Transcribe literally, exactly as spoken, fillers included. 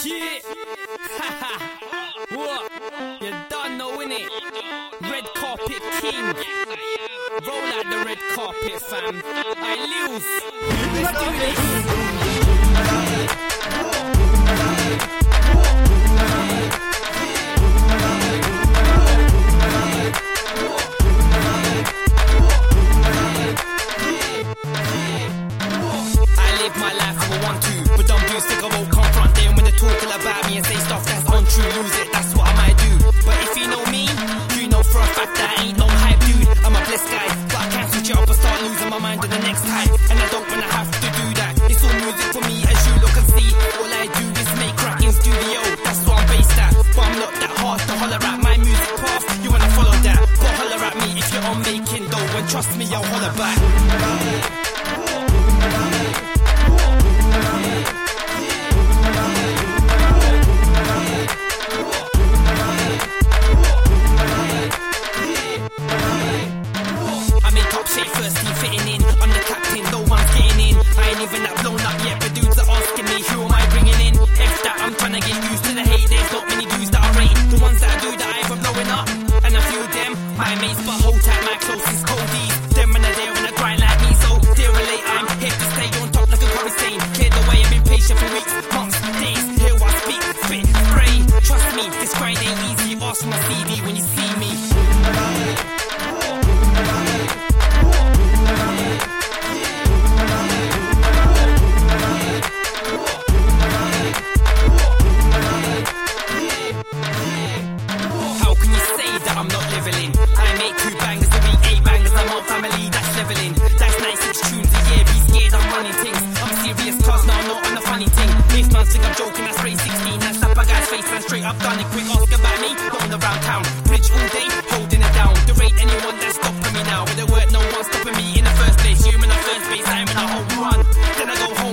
Yeah. What? You done know, innit? Red carpet king. Roll out the red carpet, fam. I lose. Let's do this. My life I want to, but dumb dudes think I won't confront them when they talk all about me and say stuff that's untrue. Lose it, that's what I might do. But if you know me, you know for a fact that I ain't no hype dude. I'm a blessed guy, but I can't switch it up and start losing my mind to the next time. And I don't wanna have to do that. It's all music for me, as you look and see. All I do is make crack in studio, that's what I'm based at. But I'm not that hard to holler at my music path. You wanna follow that? Go holler at me if you're on making dough, and trust me, I'll holler back. First team fitting in, I'm the captain, no one's getting in. I ain't even that blown up yet, but dudes are asking me who am I bringing in. F that, I'm trying to get used to the hate. There's not many dudes that I rate. The ones that I do that I ever blowing up, and a few of them, my mates, but hold tight, my closest coldies. Them when they're there and they grind like me, so they're relate. I'm here to stay on top like a curry stain. Cleared the way, I've been patient for weeks, months, days. Hear what I speak, spit, spray. Trust me, this grind ain't easy. Ask for my C D when you see me. I'm not leveling. I make two bangers a week, eight bangers a month, family, that's leveling. That's ninety-six tunes a year, be scared, I'm running things. I'm serious cause now I'm not on the funny thing. If man think I'm joking, that's race sixteen. That's slap a guy's face and straight up done it quick. Ask about me, going around town. Bridge all day, holding it down. There ain't anyone that's stopping me now. With the word, no one's stopping me in the first place. You in the first base, I'm in a home run. Then I go home.